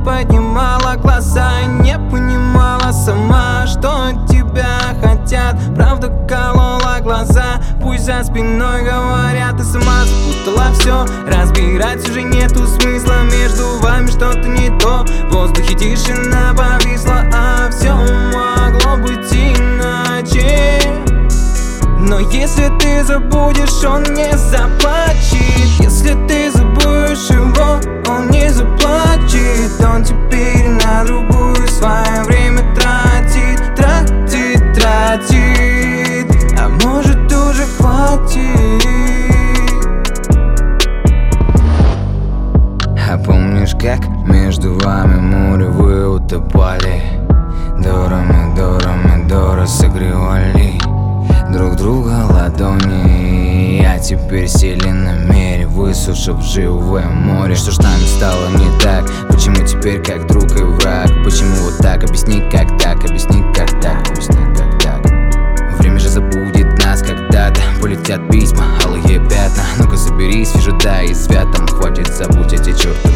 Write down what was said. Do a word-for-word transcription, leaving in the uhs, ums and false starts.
поднимала глаза и не понимала сама, что от тебя хотят. Правда колола глаза, пусть за спиной говорят, ты сама запутала все. Разбирать уже нету смысла, между вами что-то не то. В воздухе тишина повисла, а все могло быть иначе. Но если ты забудешь, он не заплачет. Если ты забудешь его, он не заплачет. Он теперь на другую свое время тратит, тратит, тратит. А может уже хватит. А помнишь, как между вами море вы утопали? Дорами, дорами, дора согревали друг друга ладони. А теперь сели на мере, высушив живое море. Что ж нами стало не так? Почему теперь как друг и враг? Почему вот так? Объясни, как так? Объясни, как так? Объясни, как так? Время же забудет нас когда-то. Полетят письма, алые пятна. Ну-ка соберись, вижу, да и святом. Хватит, забудь эти чертовы